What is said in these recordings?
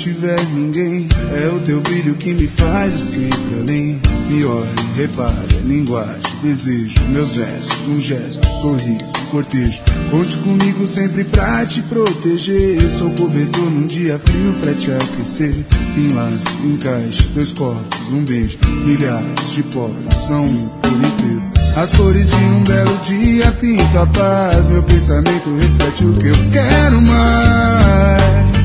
tiver ninguém, é o teu brilho que me faz ir sempre além. Me olhe, repare, linguagem, desejo, meus gestos, um gesto, sorriso, cortejo. Conte comigo sempre pra te proteger. Sou cobertor num dia frio pra te aquecer. Enlace, encaixe, 2 corpos, um beijo. Milhares de poros, são um por inteiro. As cores de um belo dia pinto a paz. Meu pensamento reflete o que eu quero mais.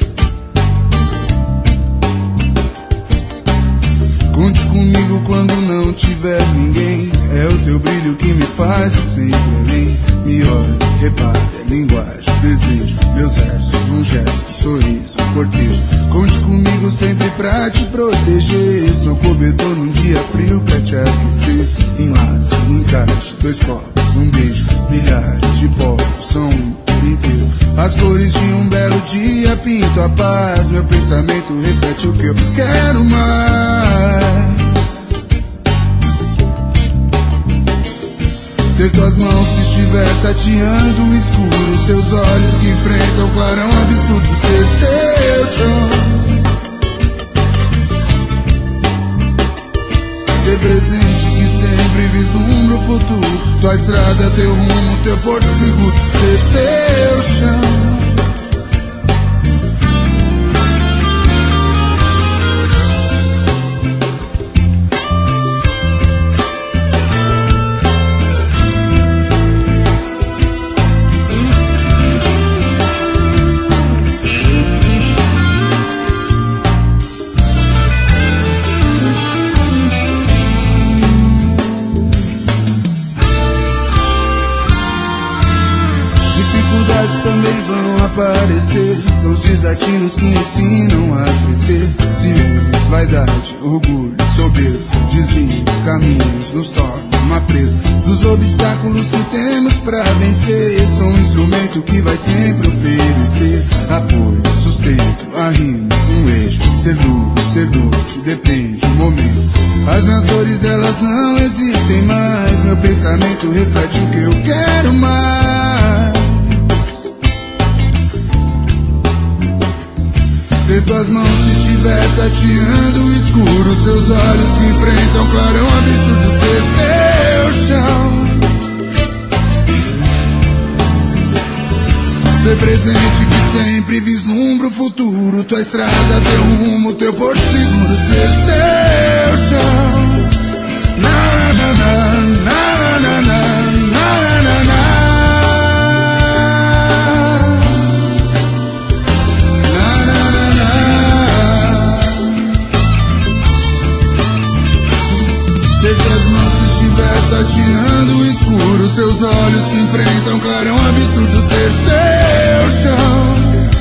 Conte comigo quando não tiver ninguém, é o teu brilho que me faz ir sempre além. Me olhe, repare, linguagem, desejo, meus versos, um gesto, sorriso, cortejo. Conte comigo sempre pra te proteger. Sou cobertor num dia frio pra te aquecer. Enlace, encaixe, 2 corpos, um beijo. Milhares de povos, são um por inteiro. As cores de um belo dia pinto a paz. Meu pensamento reflete o que eu quero mais. Ser tuas mãos se estiver tateando o escuro. Seus olhos que enfrentam o clarão absurdo. Ser teu chão. Ser presente que sempre vislumbra o futuro. Tua estrada, teu rumo, teu porto seguro. Ser teu chão. Dificuldades também vão aparecer. São os desatinos que ensinam a crescer. Ciúmes, vaidade, orgulho, soberba, desvios, caminhos nos tornam uma presa dos obstáculos que temos pra vencer. Sou um instrumento que vai sempre oferecer apoio, sustento, arrimo, um eixo. Ser duro, ser doce, depende do momento. As minhas dores, elas não existem mais. Meu pensamento reflete o que eu quero mais. Ser tuas mãos se estiver tateando o escuro. Seus olhos que enfrentam o clarão absurdo. Ser teu chão. Ser presente que sempre vislumbra o futuro. Tua estrada, teu rumo, teu porto seguro. Ser teu chão. Na na na na na na na na na. Ser tuas mãos se estiver tateando o escuro. Seus olhos que enfrentam o clarão absurdo. Ser teu chão.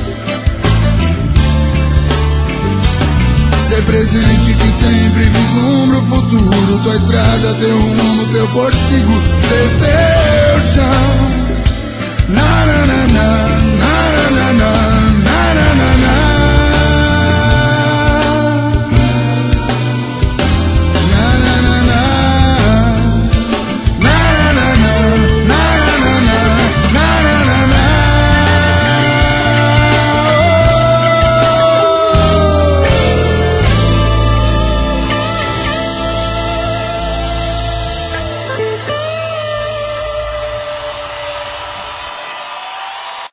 Ser presente que sempre vislumbra o futuro. Tua estrada, teu rumo, teu porto seguro. Ser teu chão. Na na na na na na na.